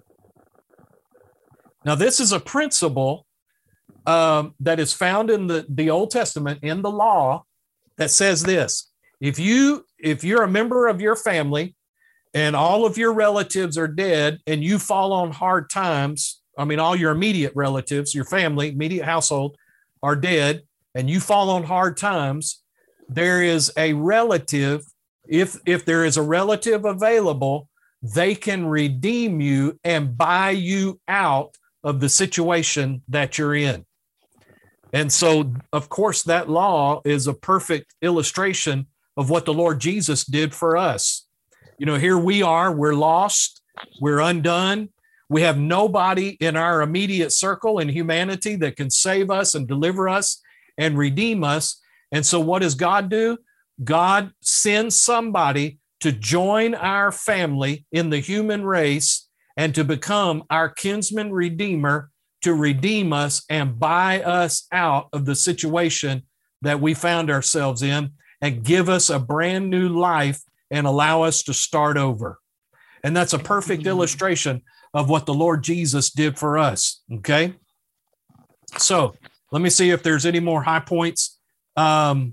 Speaker 2: Now, this is a principle that is found in the Old Testament, in the law, that says this: if you're a member of your family and all of your relatives are dead and you fall on hard times, all your immediate relatives, your family, immediate household are dead, and you fall on hard times, there is a relative. If there is a relative available, they can redeem you and buy you out of the situation that you're in. And so, of course, that law is a perfect illustration of what the Lord Jesus did for us. Here we are, we're lost, we're undone. We have nobody in our immediate circle in humanity that can save us and deliver us and redeem us. And so what does God do? God sends somebody to join our family in the human race and to become our kinsman redeemer, to redeem us and buy us out of the situation that we found ourselves in and give us a brand new life and allow us to start over. And that's a perfect illustration of what the Lord Jesus did for us. Okay. So let me see if there's any more high points. The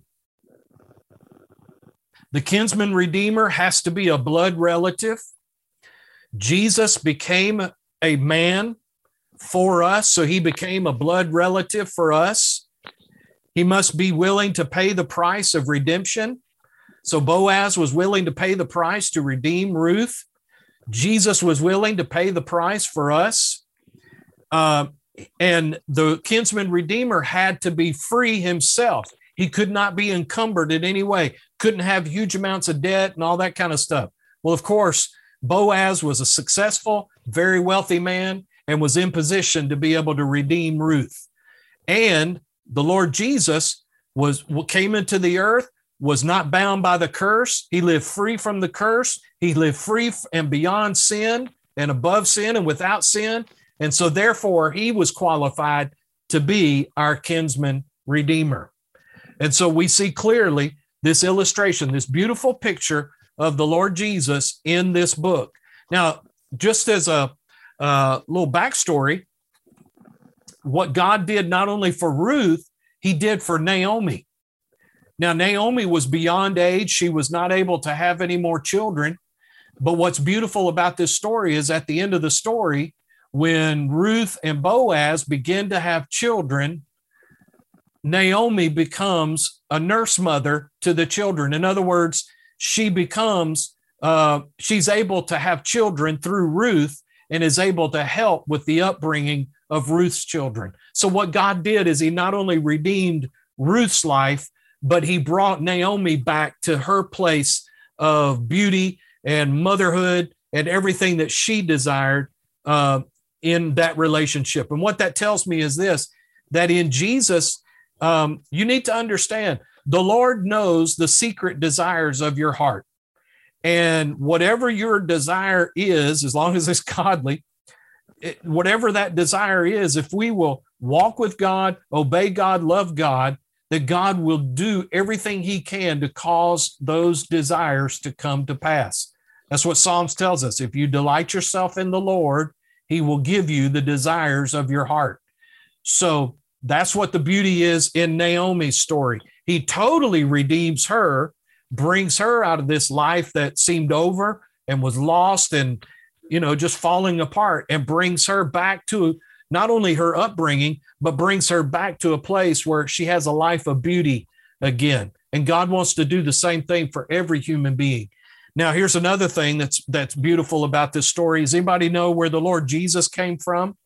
Speaker 2: kinsman redeemer has to be a blood relative. Jesus became a man for us, so he became a blood relative for us. He must be willing to pay the price of redemption. So Boaz was willing to pay the price to redeem Ruth. Jesus was willing to pay the price for us. And the kinsman redeemer had to be free himself. He could not be encumbered in any way, couldn't have huge amounts of debt and all that kind of stuff. Well, of course, Boaz was a successful, very wealthy man and was in position to be able to redeem Ruth. And the Lord Jesus came into the earth, was not bound by the curse. He lived free from the curse. He lived free and beyond sin and above sin and without sin. And so therefore he was qualified to be our kinsman redeemer. And so we see clearly this illustration, this beautiful picture of the Lord Jesus in this book. Now, just as a little backstory, what God did not only for Ruth, he did for Naomi. Now, Naomi was beyond age. She was not able to have any more children. But what's beautiful about this story is at the end of the story, when Ruth and Boaz begin to have children, Naomi becomes a nurse mother to the children. In other words, she becomes, she's able to have children through Ruth and is able to help with the upbringing of Ruth's children. So what God did is he not only redeemed Ruth's life, but he brought Naomi back to her place of beauty and motherhood and everything that she desired in that relationship. And what that tells me is this, that in Jesus, you need to understand the Lord knows the secret desires of your heart. And whatever your desire is, as long as it's godly, whatever that desire is, if we will walk with God, obey God, love God, that God will do everything he can to cause those desires to come to pass. That's what Psalms tells us. If you delight yourself in the Lord, he will give you the desires of your heart. So that's what the beauty is in Naomi's story. He totally redeems her, brings her out of this life that seemed over and was lost and, just falling apart, and brings her back to not only her upbringing, but brings her back to a place where she has a life of beauty again. And God wants to do the same thing for every human being. Now, here's another thing that's beautiful about this story. Does anybody know where the Lord Jesus came from?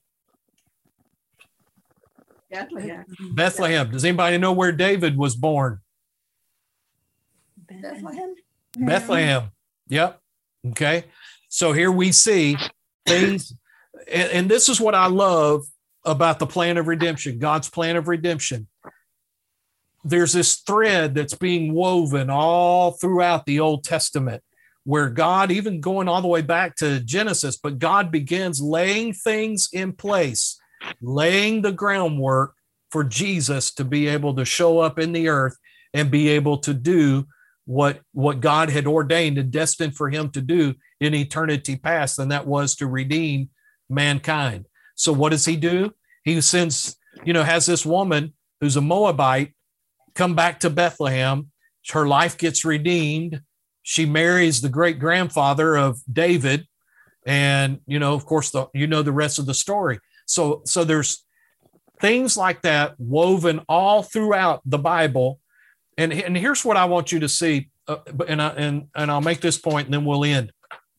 Speaker 5: Bethlehem.
Speaker 2: Bethlehem. Does anybody know where David was born?
Speaker 5: Bethlehem.
Speaker 2: Bethlehem. Yep. Okay. So here we see things, and this is what I love about the plan of redemption, God's plan of redemption. There's this thread that's being woven all throughout the Old Testament, where God, even going all the way back to Genesis, but God begins laying things in place, laying the groundwork for Jesus to be able to show up in the earth and be able to do what God had ordained and destined for him to do in eternity past, and that was to redeem mankind. So what does he do? He sends, has this woman who's a Moabite come back to Bethlehem. Her life gets redeemed. She marries the great grandfather of David. And, of course, the rest of the story. So there's things like that woven all throughout the Bible. And here's what I want you to see. And I'll make this point and then we'll end.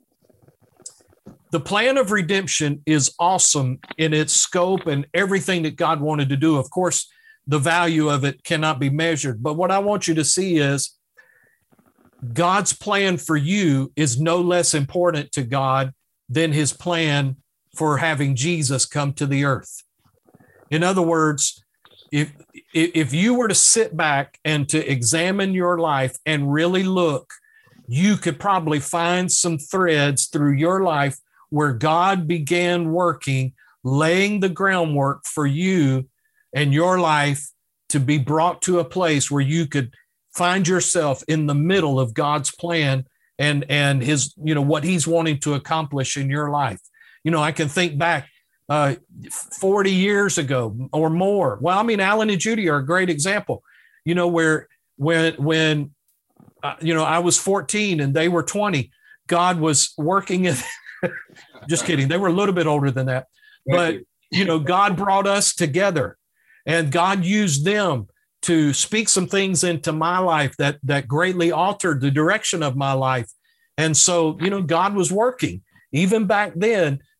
Speaker 2: The plan of redemption is awesome in its scope and everything that God wanted to do. Of course, the value of it cannot be measured. But what I want you to see is God's plan for you is no less important to God than his plan for having Jesus come to the earth. In other words, if you were to sit back and to examine your life and really look, you could probably find some threads through your life where God began working, laying the groundwork for you and your life to be brought to a place where you could find yourself in the middle of God's plan and his, what he's wanting to accomplish in your life. I can think back 40 years ago or more. Well, Alan and Judy are a great example, where when I was 14 and they were 20, God was working in, just kidding. They were a little bit older than that, but God brought us together and God used them to speak some things into my life that greatly altered the direction of my life. And so, God was working even back then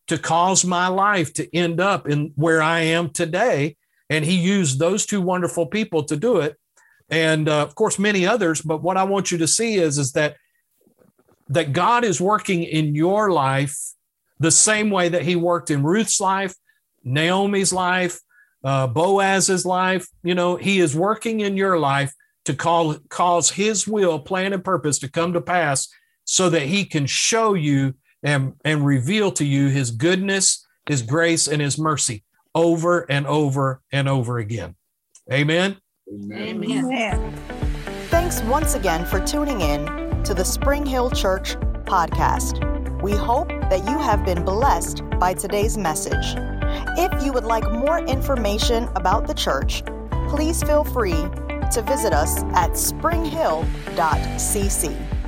Speaker 2: to cause my life to end up in where I am today. And he used those two wonderful people to do it. And of course, many others. But what I want you to see is that God is working in your life the same way that he worked in Ruth's life, Naomi's life, Boaz's life. You know, he is working in your life to cause his will, plan, and purpose to come to pass so that he can show you and reveal to you his goodness, his grace, and his mercy over and over and over again. Amen.
Speaker 3: Amen.
Speaker 4: Amen.
Speaker 1: Thanks once again for tuning in to the Spring Hill Church podcast. We hope that you have been blessed by today's message. If you would like more information about the church, please feel free to visit us at springhill.cc.